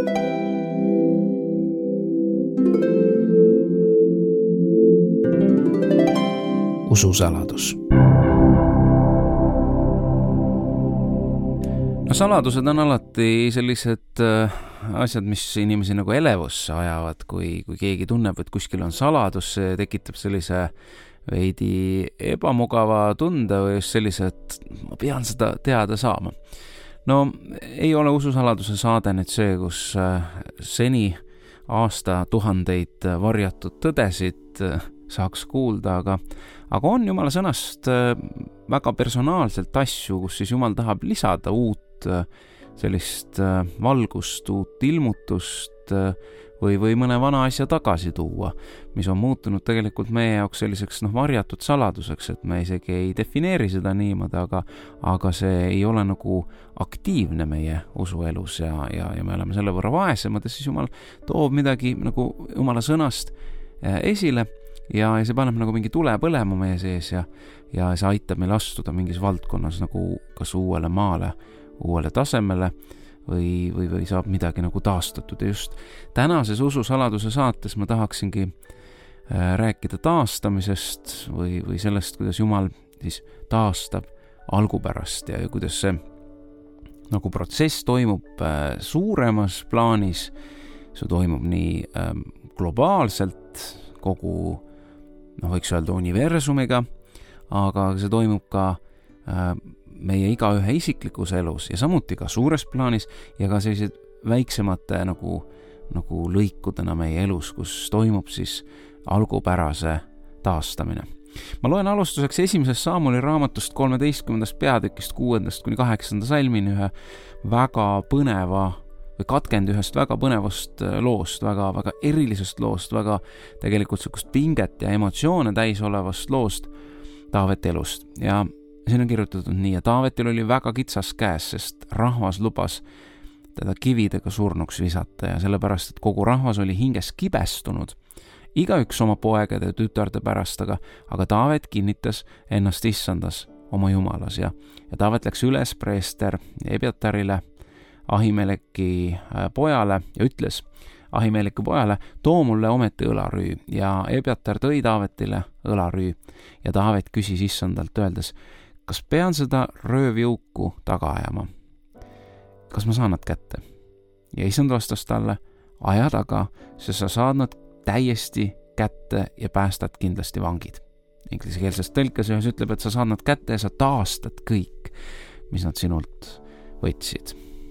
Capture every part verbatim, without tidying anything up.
Ususaladus. No saladused on alati sellised äh, asjad, mis inimesi nagu elevusse ajavad, kui, kui keegi tunneb, et kuskil on saladus, see tekitab sellise veidi ebamugava tunde või just sellise, et ma pean seda teada saama. No ei ole ususaladuse saade nüüd see, kus äh, seni aasta tuhandeid varjatud tõdesid äh, saaks kuulda, aga, aga on Jumala sõnast väga personaalselt asju, kus siis Jumal tahab lisada uut sellist valgust, uut ilmutust või, või mõne vana asja tagasi tuua, mis on muutunud tegelikult meie jaoks selliseks noh, varjatud saladuseks, et me isegi ei defineeri seda niimoodi, aga, aga see ei ole nagu aktiivne meie usuelus ja, ja, ja me oleme selle võrra vaesemad ja siis Jumal toob midagi nagu Jumala sõnast esile ja, ja see paneb nagu mingi tule põlema meie sees ja, ja see aitab meil astuda mingis valdkonnas nagu kas uuele maale, uuele tasemele või, või, või saab midagi nagu taastatud. Ja just tänases ususaladuse saates ma tahaksingi äh, rääkida taastamisest või, või sellest, kuidas Jumal siis taastab algupärast ja, ja kuidas see nagu protsess toimub äh, suuremas plaanis. See toimub nii äh, globaalselt kogu noh, võiks öelda universumiga, aga see toimub ka äh, meie igaühe isiklikus elus ja samuti ka suures plaanis ja ka sellised väiksemate nagu, nagu lõikudena meie elus, kus toimub siis algupärase taastamine. Ma loen alustuseks esimesest Saamuli raamatust kolmeteistkümnendast peatükist kuuendast kuni kaheksanda salmini ühe väga põneva või katkend ühest väga põnevast loost, väga, väga erilisest loost, väga tegelikult sellist pinget ja emotsioone täis olevast loost Taaveti elust. Ja siin on kirjutatud nii, ja Taavetil oli väga kitsas käes, sest rahvas lubas teda kividega surnuks visata ja sellepärast, et kogu rahvas oli hinges kibestunud. Igaüks oma poegade ja tütarde pärast, aga, aga Taavet kinnitas ennast issandas oma jumalas ja, ja Taavet läks üles preester Ebiatarile, Ahimeleki pojale ja ütles Ahimeleki pojale, too mulle ometi õlarüü ja Ebiatar tõi Taavetile õlarüü ja Taavet küsis issandalt öeldes, kas pean seda röövjõuku taga ajama? Kas ma saan nad kätte? Ja issand vastas talle, aja taga, sest sa saad nad täiesti kätte ja päästad kindlasti vangid. Inglisekeelses tõlkes ühes ütleb, et sa saad nad kätte ja sa taastad kõik, mis nad sinult võtsid.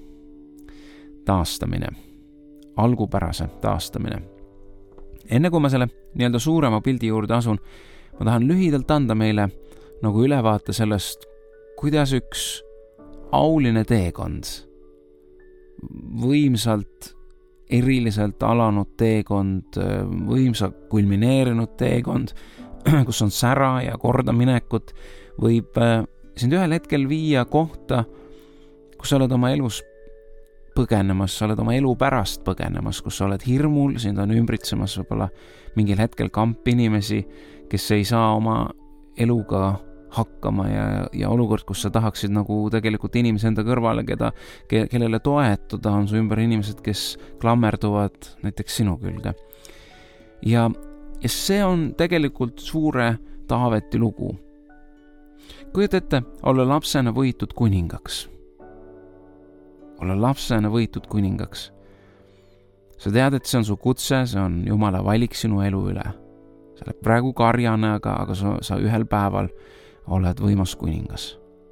Taastamine, algupärase taastamine. Enne kui ma selle nii-öelda suurema pildi juurde asun, ma tahan lühidalt anda meile nagu ülevaate sellest, kuidas üks auline teekond, võimsalt, eriliselt alanud teekond, võimsa kulmineerinud teekond, kus on sära ja kordaminekut, võib sind ühel hetkel viia kohta, kus sa oled oma elus põgenemas, sa oled oma elu pärast põgenemas, kus sa oled hirmul, sind on ümbritsemas võib-olla mingil hetkel kamp inimesi, kes ei saa oma eluga hakkama ja, ja olukord, kus sa tahaksid nagu tegelikult inimesi enda kõrvale, keda, ke, kellele toetuda, on su ümber inimesed, kes klammerduvad näiteks sinu külge. Ja, ja see on tegelikult suure Taaveti lugu. Kujut ette, olla lapsena võitud kuningaks. Olla lapsena võitud kuningaks. Sa tead, et see on su kutse, see on Jumala valik sinu elu üle. Sa oled praegu karjane, aga, aga sa, sa ühel päeval oled võimas kuningas.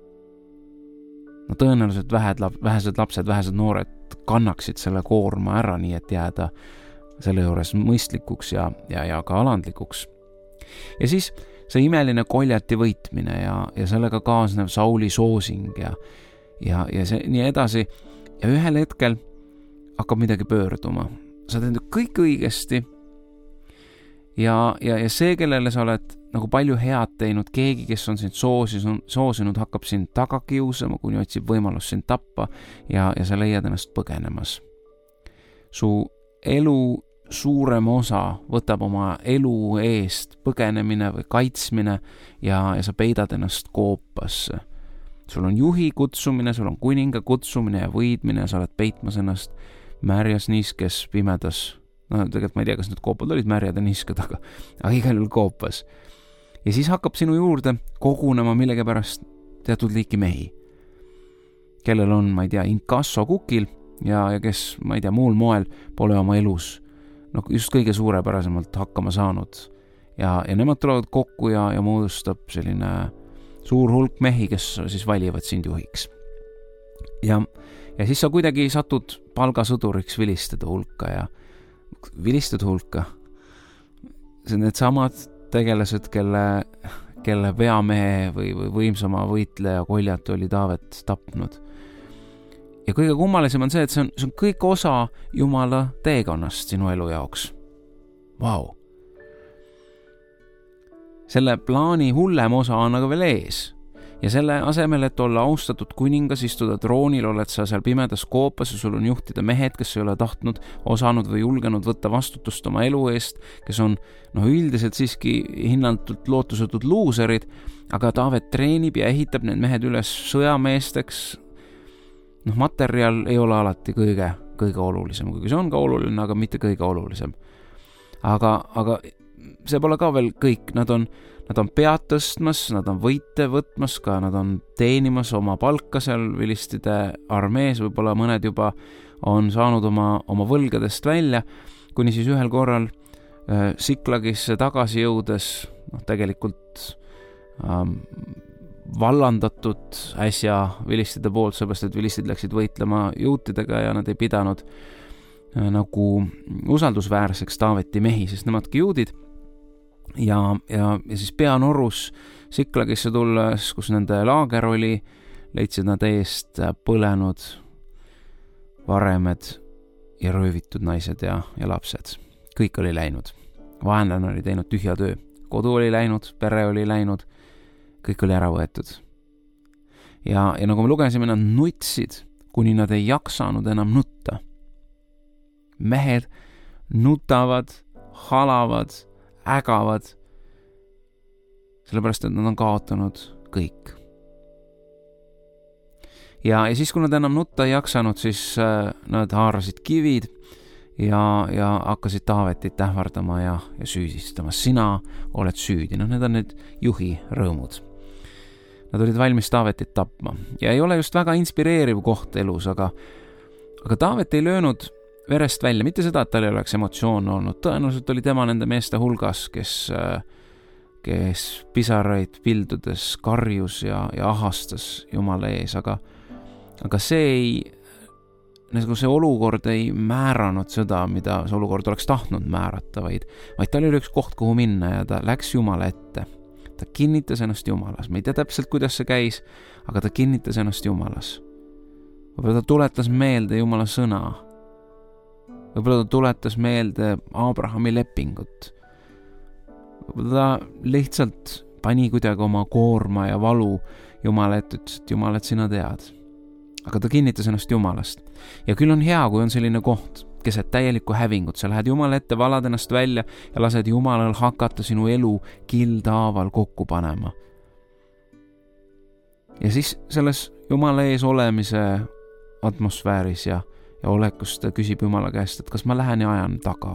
No tõenäoliselt vähed, vähesed lapsed, vähesed noored kannaksid selle koorma ära, nii et jääda selle juures mõistlikuks ja, ja, ja ka alandlikuks. Ja siis see imeline Koljati võitmine ja, ja sellega kaasnev Sauli soosing ja, ja, ja see nii edasi. Ja ühel hetkel hakkab midagi pöörduma. Sa teed kõik õigesti ja, ja, ja see, kellele sa oled nagu palju head teinud, keegi, kes on sind soosinud, soosinud, hakkab sind taga kiusama, kuni otsib võimalust sind tappa ja, ja sa leiad ennast põgenemas. Su elu suurem osa võtab oma elu eest põgenemine või kaitsmine ja, ja sa peidad ennast koopasse. Sul on juhi kutsumine, sul on kuninga kutsumine ja võidmine ja sa oled peitmas ennast märjas niiskes pimedas, no tegelikult ma ei tea, kas need koopad olid märjad ja niisked, aga, aga igal juhul koopas. Ja siis hakkab sinu juurde kogunema millegipärast teatud liiki mehi, kellel on, ma ei tea, inkasso kukil ja, ja kes, ma ei tea, muul moel pole oma elus no, just kõige suurepärasemalt hakkama saanud. Ja, ja nemad tulevad kokku ja, ja moodustab selline suur hulk mehi, kes siis valivad sind juhiks. Ja, ja siis sa kuidagi satud palgasõduriks vilistada hulka ja vilistada hulka. See on need samad tegelased, kelle, kelle veamehe või, või võimsama võitleja Koljat oli Taavet tapnud. Ja kõige kummalisem on see, et see on, see on kõik osa Jumala teekonnast sinu elu jaoks. Vau! Wow. Selle plaani hullem osa on aga veel ees. Ja selle asemel, et olla austatud kuningas, istuda troonil, oled sa seal pimedas koopas ja sul on juhtida mehed, kes ei ole tahtnud, osanud või julgenud võtta vastutust oma elu eest, kes on no, üldiselt siiski hinnatult lootusetud luuserid, aga Taavet treenib ja ehitab need mehed üles sõjameesteks. Noh, materjal ei ole alati kõige, kõige olulisem, kuigi see on ka oluline, aga mitte kõige olulisem. Aga, aga see pole ka veel kõik, nad on, nad on pead tõstmas, nad on võite võtmas ka, nad on teenimas oma palka seal vilistide armees, võib-olla mõned juba on saanud oma, oma võlgadest välja, kuni siis ühel korral äh, Siklagisse tagasi jõudes, noh tegelikult ähm, vallandatud äsja vilistide poolt, seepärast, et vilistid läksid võitlema juutidega ja nad ei pidanud äh, nagu usaldusväärseks Taaveti mehi, sest nemadki juudid. Ja, ja, ja siis peanorus Siklagisse tulles, kus nende laager oli, leidsid nad eest põlenud varemed ja röövitud naised ja, ja lapsed. Kõik oli läinud. Vaenlane oli teinud tühja töö. Kodu oli läinud, pere oli läinud, kõik oli ära võetud. Ja, ja nagu me lugesime, nad nutsid, kuni nad ei jaksanud enam nutta. Mehed nutavad, halavad, ägavad, sellepärast, et nad on kaotanud kõik. Ja, ja siis, kui nad enam nutta ei jaksanud, siis äh, nad haarasid kivid ja, ja hakkasid Taavetit ähvardama ja, ja süüdistama. Sina oled süüdi. No, need on need juhi rõõmud. Nad olid valmis Taavetit tapma. Ja ei ole just väga inspireeriv koht elus, aga, aga Taavet ei löönud verest välja, mitte seda, et tal ei oleks emotsioon olnud. Tõenäoliselt oli tema nende meeste hulgas, kes, kes pisaraid pildudes karjus ja, ja ahastas Jumala ees, aga, aga see ei, nagu see olukord ei määranud seda, mida see olukord oleks tahtnud määrata, vaid, vaid tal oli üks koht, kuhu minna ja ta läks Jumala ette. Ta kinnitas ennast Jumalas. Me ei tea täpselt, kuidas see käis, aga ta kinnitas ennast Jumalas. Võib-olla ta tuletas meelde Jumala sõna. Võib-olla ta tuletas meelde Abrahami lepingut. Võib-olla ta lihtsalt pani kuidagi oma koorma ja valu Jumala ette, ütles, et Jumal, et sina tead. Aga ta kinnitas ennast Jumalast. Ja küll on hea, kui on selline koht, keset täielikku hävingut. Sa lähed Jumala ette, valad ennast välja ja lased Jumalal hakata sinu elu kildhaaval kokku panema. Ja siis selles Jumala ees olemise atmosfääris ja ja olekus ta küsib Jumala käest, et kas ma lähen ja ajan taga.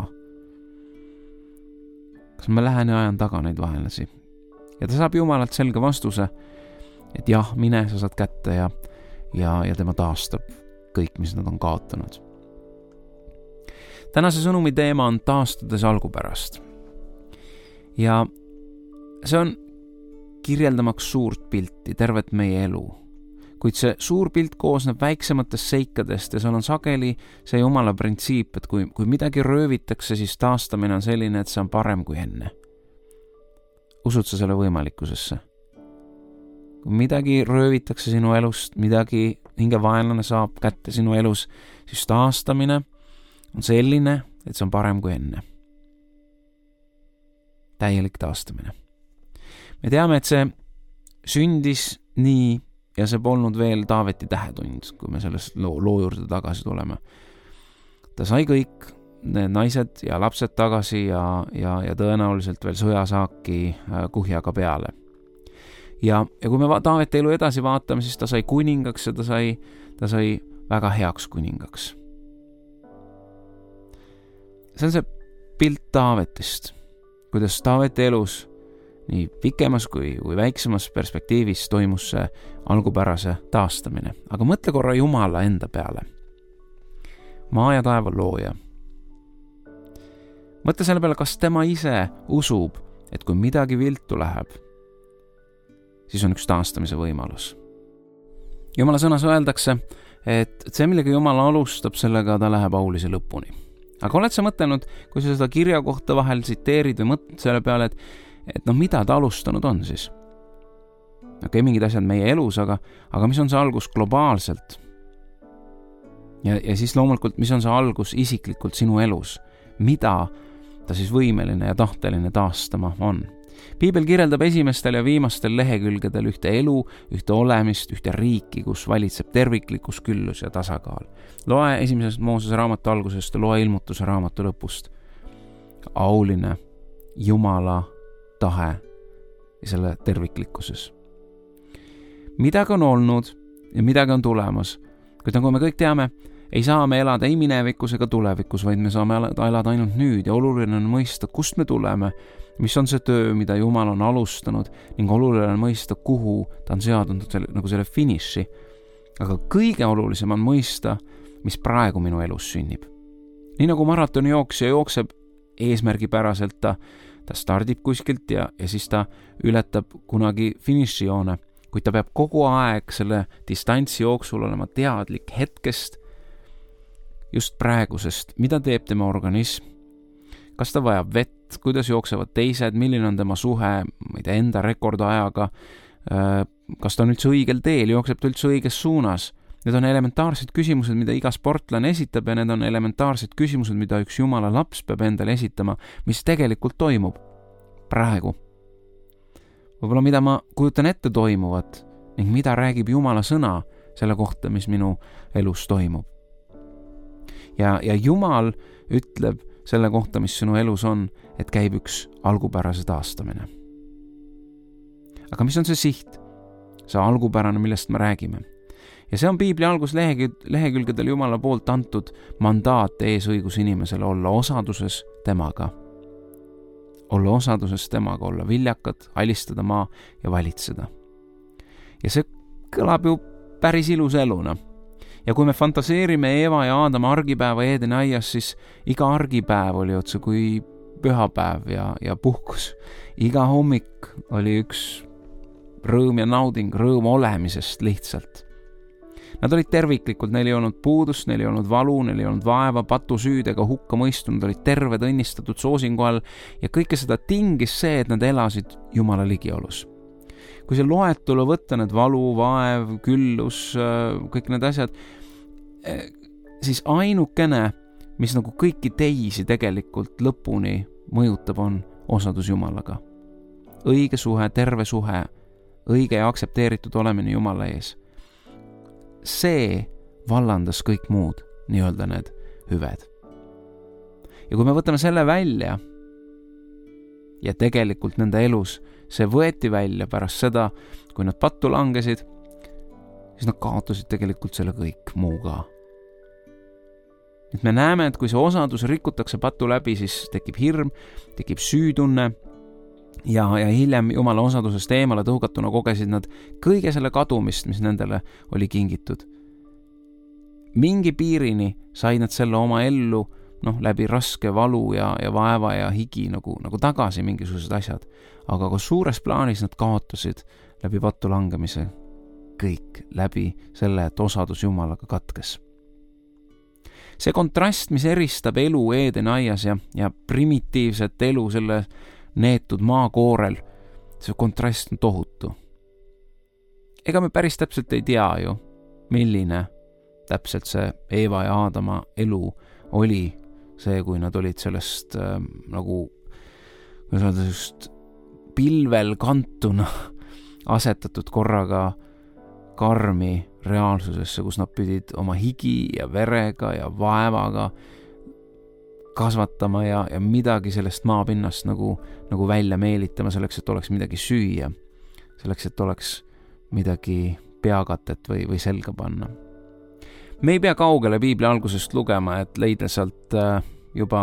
Kas ma lähen ja ajan taga neid vaenlasi. Ja ta saab Jumalalt selge vastuse, et jah, mine, sa saad kätte ja, ja, ja tema taastab kõik, mis nad on kaotanud. Tänase sõnumi teema on taastades algupärast. Ja see on kirjeldamaks suurt pilti, tervet meie elu. Kuid see suur pilt koosneb väiksematest seikadest ja seal on sageli see Jumala printsiip, et kui, kui midagi röövitakse, siis taastamine on selline, et see on parem kui enne. Usud sa selle võimalikkusesse? Kui midagi röövitakse sinu elust, midagi hinge vaenlane saab kätte sinu elus, siis taastamine on selline, et see on parem kui enne. Täielik taastamine. Me teame, et see sündis nii ja see polnud veel Taaveti tähetund, kui me selles loo, loo juurde tagasi tuleme. Ta sai kõik need naised ja lapsed tagasi ja, ja, ja tõenäoliselt veel sõjasaaki kuhjaga peale. Ja, ja kui me va- Taaveti elu edasi vaatame, siis ta sai kuningaks ja ta sai, ta sai väga heaks kuningaks. see on see pilt Taavetist, kuidas Taaveti elus nii pikemas kui, kui väiksemas perspektiivis toimus see algupärase taastamine. Aga mõtle korra Jumala enda peale. Maa ja taeva looja. Mõtle selle peale, kas tema ise usub, et kui midagi viltu läheb, siis on üks taastamise võimalus. Jumala sõnas öeldakse, et see, millega Jumal alustab, sellega ta läheb aulise lõpuni. Aga oled sa mõtelnud, kui sa seda kirja kohta vahel tsiteerid või mõtled selle peale, et, et noh, mida ta alustanud on siis? Okei, okay, mingid asjad meie elus, aga, aga mis on see algus globaalselt? Ja, ja siis loomulikult, mis on see algus isiklikult sinu elus? Mida ta siis võimeline ja tahteline taastama on? Piibel kirjeldab esimestel ja viimastel lehekülgedel ühte elu, ühte olemist, ühte riiki, kus valitseb terviklikkus, küllus ja tasakaal. Loe esimesest Moosese raamatu algusest ja loe ilmutuse raamatu lõpust. Auline Jumala tahe ja selle terviklikkuses. Midagi on olnud ja midagi on tulemas, kuid nagu me kõik teame, ei saa me elada ei minevikus ega tulevikus, vaid me saame elada ainult nüüd ja oluline on mõista, kust me tuleme, mis on see töö, mida Jumal on alustanud ning oluline on mõista, kuhu ta on seadnud selle, nagu selle finiši. Aga kõige olulisem on mõista, mis praegu minu elus sünnib. Nii nagu maratoni jooksja jookseb eesmärgipäraselt, ta, ta stardib kuskilt ja, ja siis ta ületab kunagi finišijoone, kuid ta peab kogu aeg selle distantsi jooksul olema teadlik hetkest, just praegusest, mida teeb tema organism, kas ta vajab vett, kuidas jooksevad teised, milline on tema suhe, ma ei tea, enda rekordajaga, kas ta on üldse õigel teel, jookseb ta üldse õiges suunas. Need on elementaarsed küsimused, mida iga sportlane esitab ja need on elementaarsed küsimused, mida üks Jumala laps peab endale esitama, mis tegelikult toimub praegu. Võib-olla mida ma kujutan ette toimuvat ning mida räägib Jumala sõna selle kohta, mis minu elus toimub. Ja, ja Jumal ütleb selle kohta, mis sinu elus on, et käib üks algupärase taastamine. Aga mis on see siht? See algupärane, millest me räägime. Ja see on Piibli algus lehekülgedel Jumala poolt antud mandaat eesõigus inimesele olla osaduses temaga. Olla osaduses temaga, olla viljakad, alistada maa ja valitseda. Ja see kõlab ju päris ilus eluna. Ja kui me fantaseerime Eeva ja Aadama argipäeva Eedeni aias, siis iga argipäev oli otse kui pühapäev ja, ja puhkus. Iga hommik oli üks rõõm ja nauding, rõõm olemisest lihtsalt. Nad olid terviklikud, neil ei olnud puudust, neil ei olnud valu, neil ei olnud vaeva, patusüüd ega hukka mõistu, nad olid terved, õnnistatud soosingu all ja kõike seda tingis see, et nad elasid Jumala ligiolus. Kui see loetelu võtta, need valu, vaev, küllus, kõik need asjad, siis ainukene, mis nagu kõiki teisi tegelikult lõpuni mõjutab, on osadus Jumalaga. Õige suhe, terve suhe, õige ja aktsepteeritud olemine Jumala ees. See vallandas kõik muud, nii-öelda need hüved. Ja kui me võtame selle välja ja tegelikult nende elus see võeti välja pärast seda, kui nad pattu langesid, siis nad kaotasid tegelikult selle kõik muu ka. Et me näeme, et kui see osadus rikutakse patu läbi, siis tekib hirm, tekib süütunne ja, ja hiljem Jumala osadusest eemale tõugatuna kogesid nad kõige selle kadumist, mis nendele oli kingitud. Mingi piirini said nad selle oma ellu noh, läbi raske valu ja, ja vaeva ja higi nagu, nagu tagasi mingisugused asjad. Aga ka suures plaanis nad kaotasid läbi pattu langemise kõik, läbi selle, et osadus Jumalaga katkes. See kontrast, mis eristab elu Eedeni aias ja, ja primitiivset elu selle neetud maakoorel, see kontrast on tohutu. Ega me päris täpselt ei tea ju, milline täpselt see Eeva ja Aadama elu oli see, kui nad olid sellest äh, nagu just pilvel kantuna asetatud korraga karmi reaalsusesse, kus nad pidid oma higi ja verega ja vaevaga kasvatama ja, ja midagi sellest maapinnast nagu, nagu välja meelitama selleks, et oleks midagi süüa, selleks, et oleks midagi peakatet või, või selga panna. Me ei pea kaugele Piibli algusest lugema, et leida sealt juba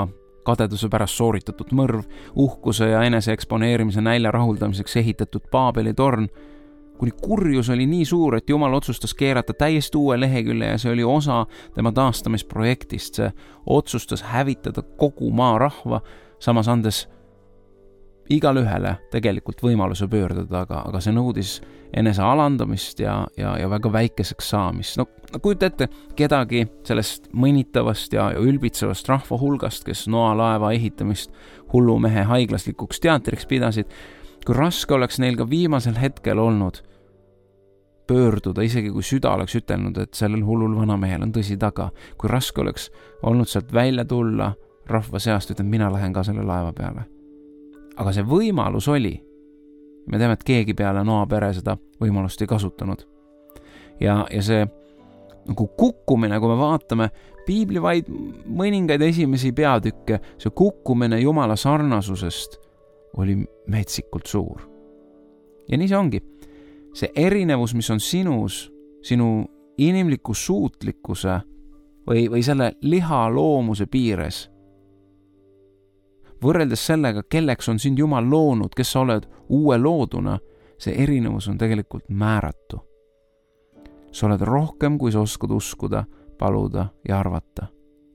kadeduse pärast sooritatud mõrv, uhkuse ja enese eksponeerimise nälja rahuldamiseks ehitatud Paabeli torn, kuni kurjus oli nii suur, et Jumal otsustas keerata täiesti uue lehekülje ja see oli osa tema taastamisprojektist. See otsustas hävitada kogu maa rahva, samas andes igal ühele tegelikult võimaluse pöörduda, aga, aga see nõudis enese alandamist ja, ja, ja väga väikeseks saamist. No, no kujuta ette kedagi sellest mõnitavast ja, ja ülbitsevast rahva hulgast, kes Noa laeva ehitamist hullumehe haiglaslikuks teatriks pidasid, kui raske oleks neil ka viimasel hetkel olnud pöörduda, isegi kui süda oleks ütelnud, et sellel hullul vanamehel on tõsi taga, kui raske oleks olnud sealt välja tulla rahva seast, ütleb, mina lähen ka selle laeva peale. Aga see võimalus oli. Me teame, et keegi peale Noa pere seda võimalust ei kasutanud. Ja, ja see nagu kukkumine, kui me vaatame piibli vaid mõningaid esimesi peatükke, see kukkumine Jumala sarnasusest oli metsikult suur. Ja nii see ongi. See erinevus, mis on sinus, sinu inimliku suutlikkuse või, või selle liha loomuse piires, võrreldes sellega, kelleks on sind Jumal loonud, kes sa oled uue looduna, see erinevus on tegelikult määratu. Sa oled rohkem, kui sa oskad uskuda, paluda ja arvata.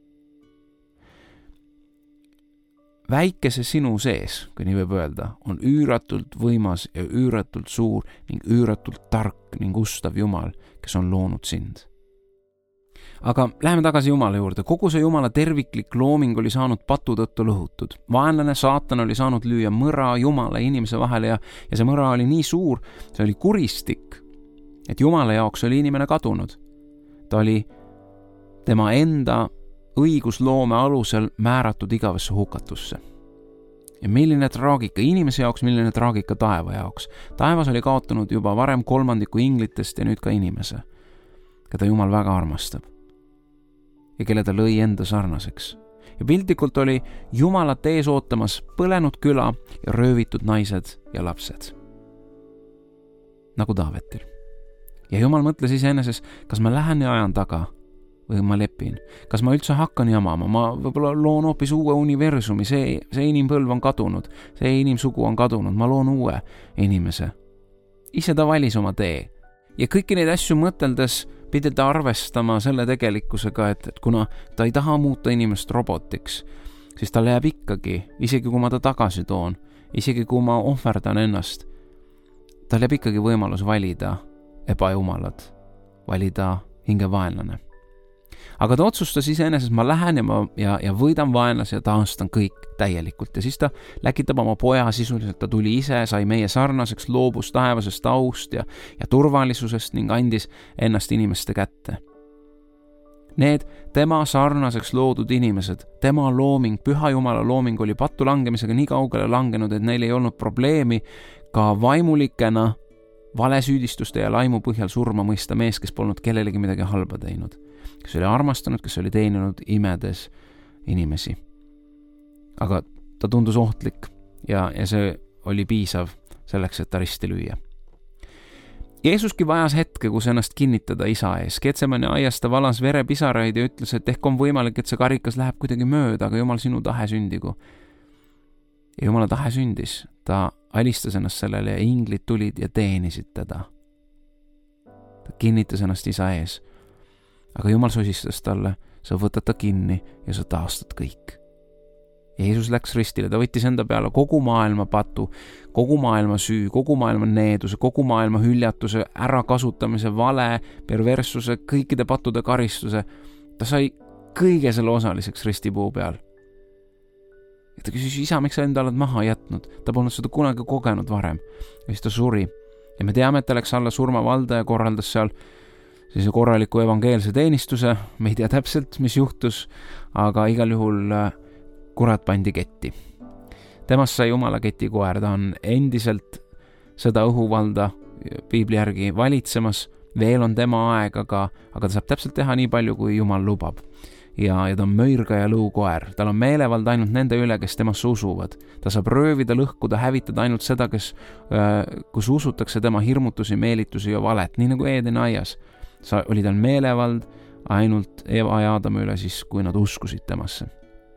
Väikese sinu sees, kui nii võib öelda, on üüratult võimas ja üüratult suur ning üüratult tark ning ustav Jumal, kes on loonud sind. Aga läheme tagasi Jumala juurde. Kogu see Jumala terviklik looming oli saanud patu tõttu lõhutud. Vaenlane saatan oli saanud lüüa mõra Jumala ja inimese vahele ja, ja see mõra oli nii suur, see oli kuristik, et Jumala jaoks oli inimene kadunud. Ta oli tema enda õigusloome alusel määratud igavesse hukatusse. Ja milline traagika inimese jaoks, milline traagika taeva jaoks. Taevas oli kaotanud juba varem kolmandiku inglitest ja nüüd ka inimese, keda Jumal väga armastab ja kelle ta lõi enda sarnaseks. Ja piltlikult oli Jumalat ees ootamas põlenud küla ja röövitud naised ja lapsed. Nagu Taavetil. Ja Jumal mõtles iseeneses, kas ma lähen ja ajan taga või ma lepin. Kas ma üldse hakkan jamama, ma võib-olla loon hoopis uue universumi, see, see inimpõlv on kadunud, see inimsugu on kadunud, ma loon uue inimese. Ise ta valis oma tee. Ja kõiki neid asju mõteldes pidi ta arvestama selle tegelikkusega, et, et kuna ta ei taha muuta inimest robotiks, siis tal jääb ikkagi, isegi kui ma ta tagasi toon, isegi kui ma ohverdan ennast, tal jääb ikkagi võimalus valida ebajumalad, valida hingevaenlane. Aga ta otsustas iseenesest, ma lähen ja, ma, ja, ja võidan vaenlase ja taastan kõik täielikult. Ja siis ta läkitab oma poja sisuliselt, ta tuli ise, sai meie sarnaseks, loobus taevasest aust ja, ja turvalisusest ning andis ennast inimeste kätte. Need tema sarnaseks loodud inimesed, tema looming, püha Jumala looming oli pattu langemisega nii kaugele langenud, et neil ei olnud probleemi ka vaimulikena valesüüdistuste ja laimu põhjal surma mõista mees, kes polnud kellelegi midagi halba teinud, kes oli armastanud, kes oli teeninud imedes inimesi. Aga ta tundus ohtlik ja, ja see oli piisav selleks, et ta risti lüüa. Jeesuski vajas hetke, kus ennast kinnitada isa ees. Getsemani aias ta valas verepisaraid ja ütles, et ehk on võimalik, et see karikas läheb kuidagi mööda, aga Jumal, sinu tahe sündigu. Ja Jumala tahe sündis. Ta alistas ennast sellele ja inglid tulid ja teenisid teda. Ta kinnitas ennast isa ees. Aga Jumal sosistas talle, sa võtad ta kinni ja sa taastad kõik. Jeesus läks ristile, ta võttis enda peale kogu maailma patu, kogu maailma süü, kogu maailma needuse, kogu maailma hüljatuse, ärakasutamise, vale, perverssuse, kõikide pattude karistuse. Ta sai kõige selle osaliseks ristipuu peal. Ja ta küsis, isa, miks sa enda oled maha jätnud? Ta polnud seda kunagi kogenud varem. Ja siis ta suri. Ja me teame, et ta läks alla surmavalda ja korraldas seal sellise korraliku evangeelse teenistuse. Me ei tea täpselt, mis juhtus, aga igal juhul kurat pandi ketti. Temast sai Jumala ketikoer, ta on endiselt seda õhuvalda piibli järgi valitsemas, veel on tema aeg, aga, aga ta saab täpselt teha nii palju, kui Jumal lubab. Ja, ja ta on möirga ja lõukoer, tal on meelevald ainult nende üle, kes temasse usuvad. Ta saab röövida, lõhkuda, hävitada ainult seda, kes, kus usutakse tema hirmutusi, meelitusi ja valet, nii nagu Eedeni aias. Sa, oli tal meelevald ainult Eva ja Aadami üle siis, kui nad uskusid temasse.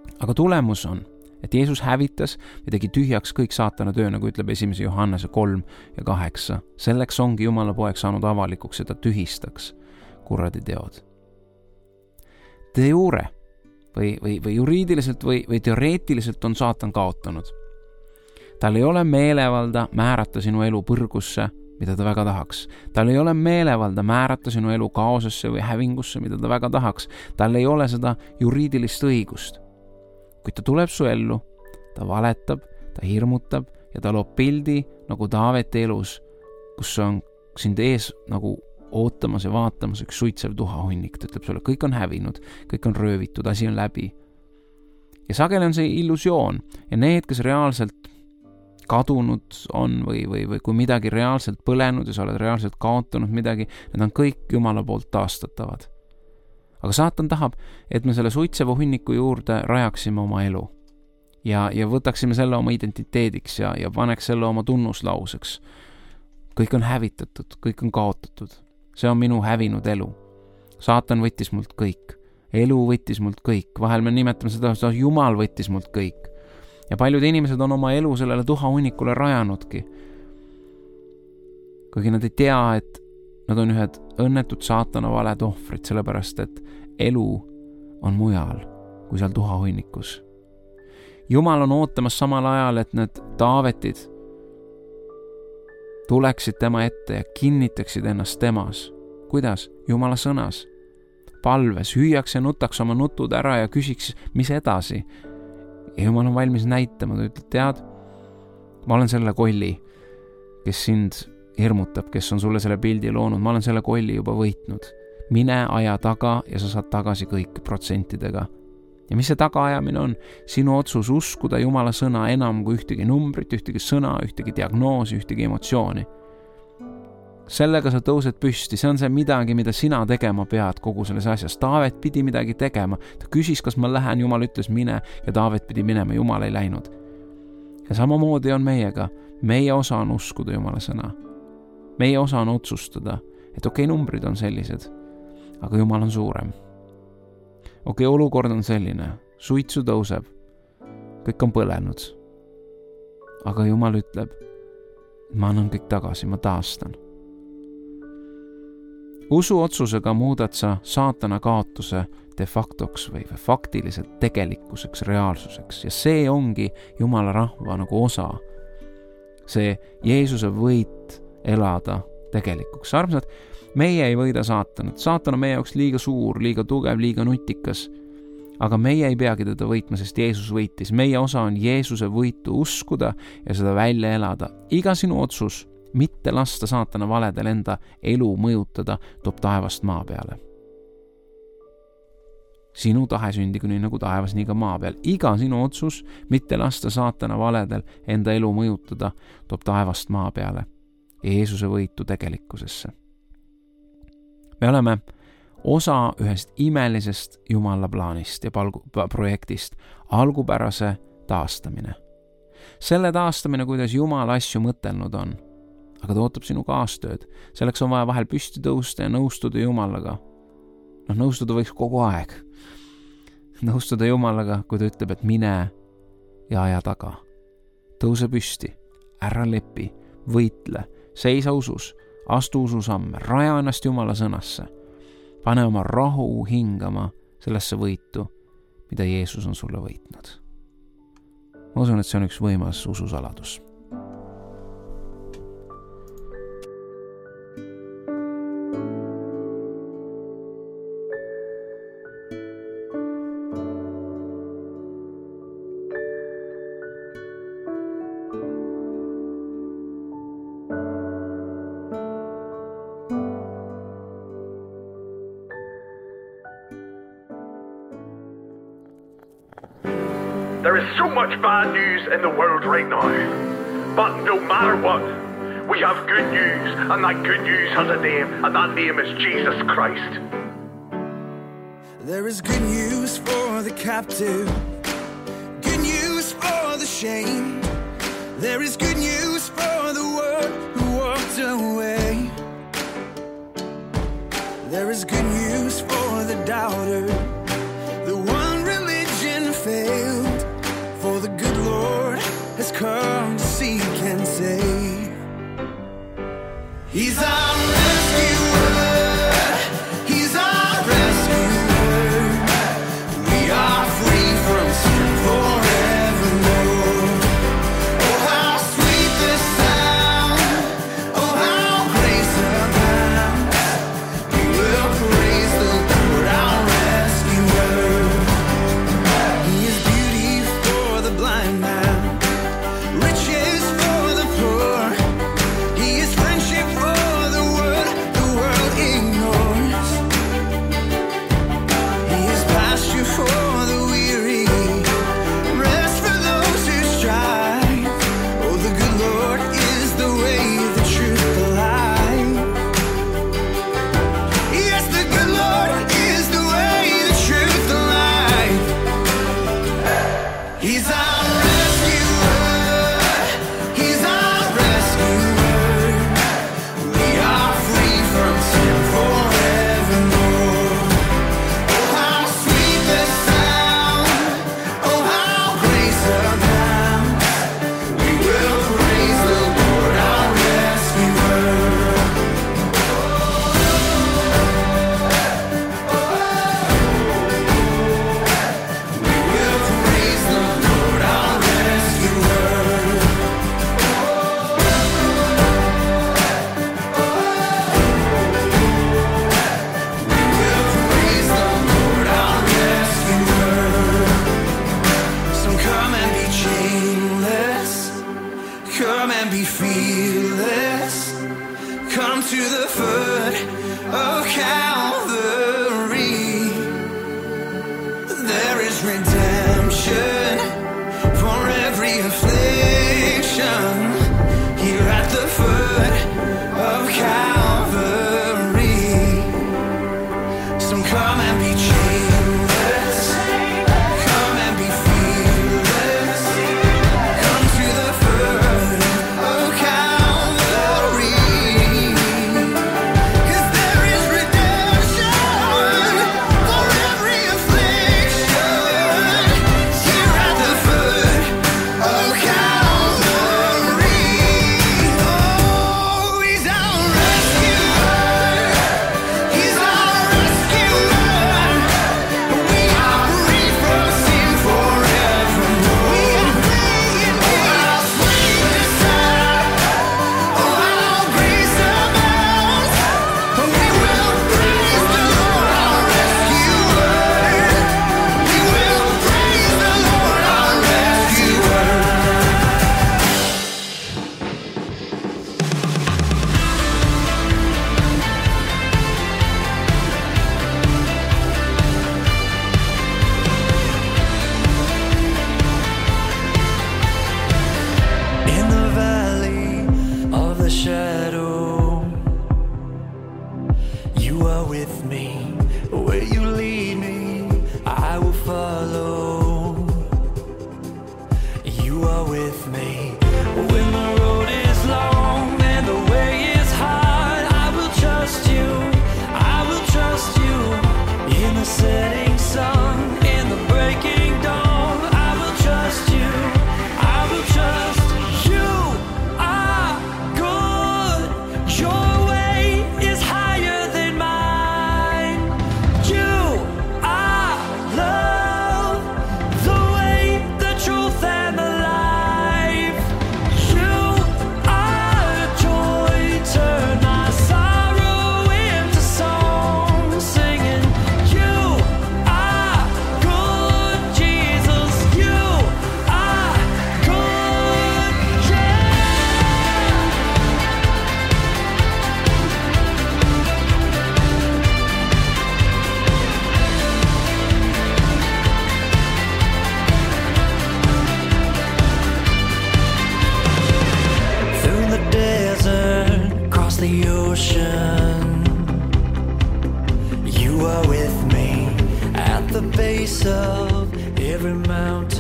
aga tulemus on, et Jeesus hävitas ja tegi tühjaks kõik saatana töö, nagu ütleb esimese Johannese kolm ja kaheksa. Selleks ongi Jumala poeg saanud avalikuks, et ta tühistaks kuradi teod. De jure või, või, või juriidiliselt või, või teoreetiliselt on saatan kaotanud. Tal ei ole meelevalda määrata sinu elu põrgusse, mida ta väga tahaks. Tal ei ole meelevalda määrata sinu elu kaosesse või hävingusse, mida ta väga tahaks. Tal ei ole seda juriidilist õigust. Kui ta tuleb su ellu, ta valetab, ta hirmutab ja ta loob pildi nagu Taaveti elus, kus on sind ees nagu ootamas ja vaatamas üks suitsev tuhahunnik. Ta ütleb sulle, kõik on hävinud, kõik on röövitud, asi on läbi. Ja sageli on see illusioon ja need, kes reaalselt kadunud on või, või, või kui midagi reaalselt põlenud ja sa oled reaalselt kaotanud midagi, need on kõik Jumala poolt taastatavad. Aga saatan tahab, et me selle suitseva hunniku juurde rajaksime oma elu ja, ja võtaksime selle oma identiteediks ja, ja paneks selle oma tunnuslauseks. Kõik on hävitatud, kõik on kaotatud. See on minu hävinud elu. Saatan võttis mult kõik. Elu võttis mult kõik. Vahel me nimetame seda, et Jumal võttis mult kõik. Ja paljud inimesed on oma elu sellele tuhahunnikule rajanudki. Kuigi nad ei tea, et nad on ühed õnnetud saatana valed ohvrid, sellepärast et elu on mujal kui seal tuhahunnikus. Jumal on ootamas samal ajal, et need Taavetid tuleksid tema ette ja kinnitaksid ennast temas. Kuidas? Jumala sõnas. Palves, hüüaks ja nutaks oma nutud ära ja küsiks, mis edasi. Ja Jumal on valmis näitama, ta ütleb, tead, ma olen selle kolli, kes sind hirmutab, kes on sulle selle pildi loonud, ma olen selle kolli juba võitnud. Mine aja taga ja sa saad tagasi kõik protsentidega. Ja mis see tagaajamine on? Sinu otsus uskuda Jumala sõna enam kui ühtegi numbrit, ühtegi sõna, ühtegi diagnoosi, ühtegi emotsiooni. Sellega sa tõused püsti, see on see midagi, mida sina tegema pead kogu selles asjas. Taavet pidi midagi tegema, ta küsis, kas ma lähen, Jumal ütles mine ja Taavet pidi minema, Jumal ei läinud. Ja samamoodi on meiega, meie osa on uskuda Jumala sõna. Meie osa on otsustada, et okei, okay, numbrid on sellised, aga Jumal on suurem. Okei, okay, olukord on selline, suitsu tõuseb, kõik on põlenud. Aga Jumal ütleb, ma annan kõik tagasi, ma taastan. Usu otsusega muudad sa saatana kaotuse de factoks või faktiliselt tegelikkuseks, reaalsuseks. Ja see ongi Jumala rahva nagu osa. See Jeesuse võit elada tegelikuks. Armsad, meie ei võida saatanat. Saatan on meie jaoks liiga suur, liiga tugev, liiga nutikas. Aga meie ei peagi teda võitma, sest Jeesus võitis. Meie osa on Jeesuse võitu uskuda ja seda välja elada. Iga sinu otsus mitte lasta saatana valedel enda elu mõjutada, toob taevast maa peale. Sinu tahe sündigu nii nagu taevas, nii ka maa peal. Iga sinu otsus mitte lasta saatana valedel enda elu mõjutada, toob taevast maa peale. Jeesuse võitu tegelikkusesse. Me oleme osa ühest imelisest Jumala plaanist ja palgu, projektist, algupärase taastamine. Selle taastamine, kuidas Jumal asju mõtelnud on, aga ta ootab sinu kaastööd. Selleks on vaja vahel püsti tõusta ja nõustuda Jumalaga. Noh, nõustuda võiks kogu aeg. Nõustuda Jumalaga, kui ta ütleb, et mine ja aja taga. Tõuse püsti, ära lepi, võitle, seisa usus, astu ususamme, raja ennast Jumala sõnasse. Pane oma rahu hingama sellesse võitu, mida Jeesus on sulle võitnud. Ma usun, et see on üks võimas ususaladus. There is so much bad news in the world right now. But no matter what, we have good news, and that good news has a name, and that name is Jesus Christ. There is good news for the captive, good news for the shame. There is good news for the one who walked away. There is good news for the doubter, the one religion failed. He's our rescuer. He's our rescuer. We are free from sin forevermore. Oh, how sweet the sound. Oh, how grace abounds. We will praise the Lord, our rescuer. Come and be fearless. Come to the foot of Calvary. There is redemption for every affliction. Here at the foot of Calvary. So come and be chainless. Come and be fearless. Come to the foot of Calvary. 'Cause there is redemption for every affliction. Here at the foot of Calvary. Oh, he's our rescuer. He's our rescuer. We are free from sin forevermore. We are free in Him. Oh, how sweet the sound. Oh, how grace abounds. We will praise the Lord, our rescuer. We will praise the Lord, our rescuer. In the valley of the shadow, you are with me. Where you lead me, I will follow. You are with me. When the road is long and the way is hard, I will trust you. I will trust you. In the setting sun, in the breaking dawn, I will trust you. I will trust you. Are good. Your way is higher than mine. You are love, the way, the truth, and the life. You are joy. Turn my sorrow into song, singing. You are good, Jesus. You are good, yeah. Through the desert, across the ocean, you are with me. At the base of every mountain,